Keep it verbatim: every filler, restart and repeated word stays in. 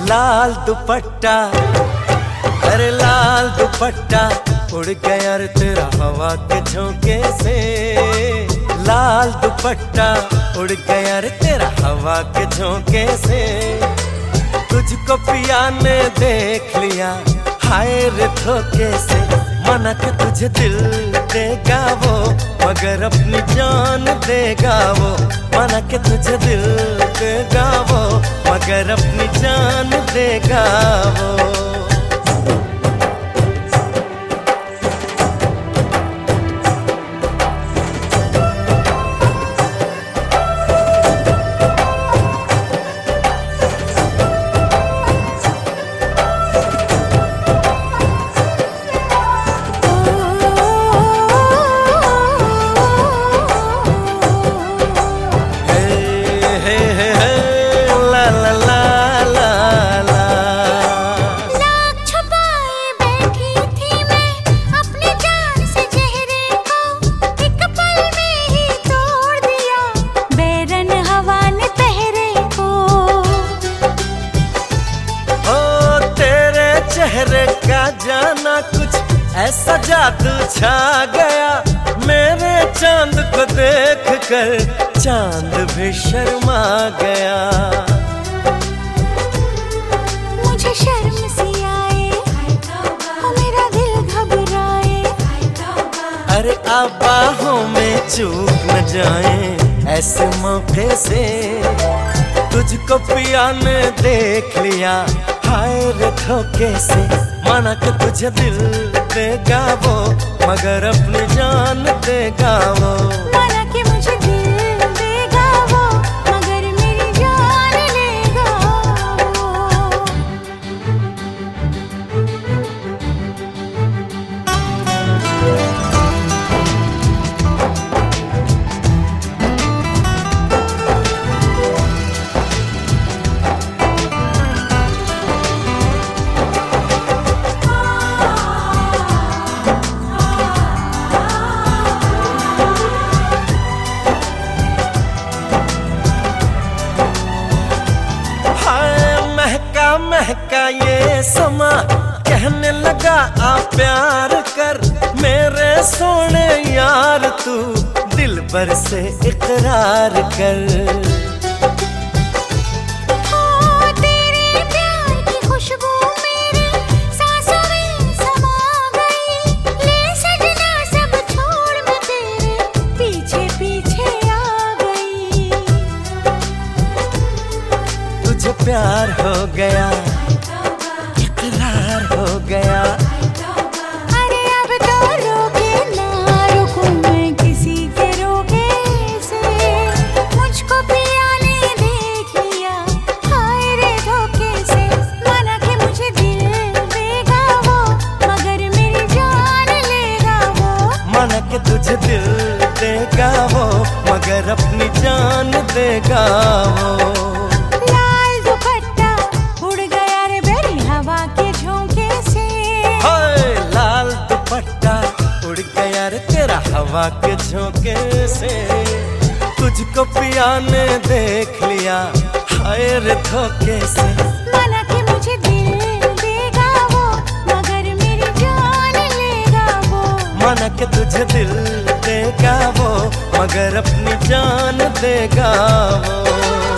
लाल दुपट्टा, अरे लाल दुपट्टा उड़ गया रे तेरा हवा के झोंके से। लाल दुपट्टा उड़ गया रे तेरा हवा के झोंके से। तुझको पिया ने देख लिया हाय रे धोखे से। मना के तुझे दिल देगा वो मगर अपनी जान देगा वो। मना के तुझे दिल देगा वो मगर अपनी जान देगा वो। चेहरे का जाना कुछ ऐसा जादू छा गया। मेरे चांद को देख कर चांद भी शर्मा गया। मुझे शर्म सी आए और मेरा दिल घबराए। अरे आप बाहों में चूक न जाए ऐसे मौके से। तुझको पिया ने देख लिया हाय रे धोखे से। माना कि तुझे दिल देगा वो मगर अपनी जान देगा वो। माना कि मुझे दिल देगा वो मगर मेरी जान लेगा वो। महका ये समा कहने लगा आ प्यार कर। मेरे सोने यार तू दिल भर से इकरार कर। ओ तेरे प्यार की खुशबू मेरी सांसों में समा गई। ले सजना सब छोड़ मैं तेरे पीछे पीछे आ गई। तुझे प्यार हो गया इकरार हो गया। अरे अब तो रोके ना रुकूं मैं किसी के रोके से। मुझको पिया ने देख लिया हाय रे धोखे से। माना कि मुझे दिल देगा वो मगर मेरी जान लेगा वो। माना कि तुझे दिल देगा वो मगर अपनी जान देगा वो। उड़ गया रे तेरा हवा के झोंके से। तुझको पिया ने देख लिया हाय रे धोखे से। माना कि मुझे दिल देगा वो मगर मेरी जान लेगा वो। माना कि तुझे दिल देगा वो मगर अपनी जान देगा वो।